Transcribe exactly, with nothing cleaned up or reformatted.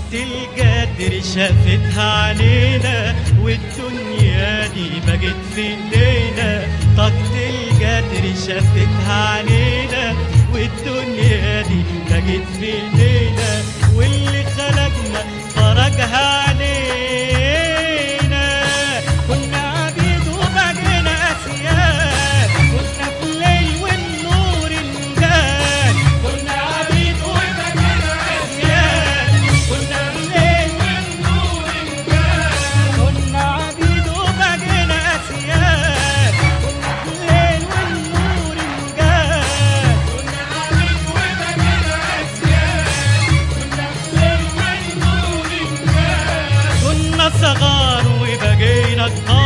القدر شافتها علينا والدنيا دي بقت في ايدينا. طاقة القدر شافتها علينا والدنيا دي بقت في ايدينا. واللي خلقنا فرجها علينا. كنا عبيد وبقينا اسياد، كنا في الليل والنور انجاد. كنا عبيد وبقينا اسياد، كنا في الليل والنور انجاد. كنا عبيد وبقينا اسياد، كنا في الليل والنور انجاد. كنا عبيد وبقينا اسياد، كنا في الليل والنور انجاد. كنا صغار وبقينا كبار.